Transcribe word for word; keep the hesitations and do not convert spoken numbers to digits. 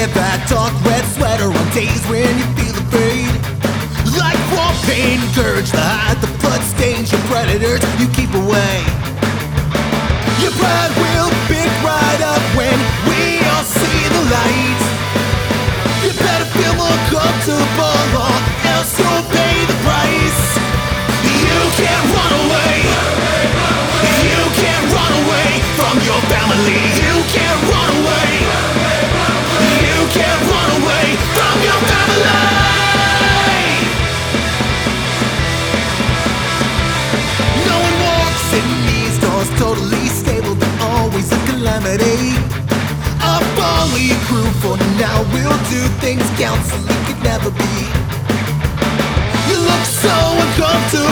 that dark red sweater on days when you feel afraid. Like war paint, courage to hide the blood stains, your predators you keep away. Your pride will pick right up when we all see the light. You better feel more comfortable or else you'll pay the price. You can't run away. You can't run away from your family. You can't run away. You can't run away from your family. No one walks in these doors totally stable. They're always a calamity. I'll follow your crew for now. We'll do things counseling could never be. You look so uncomfortable.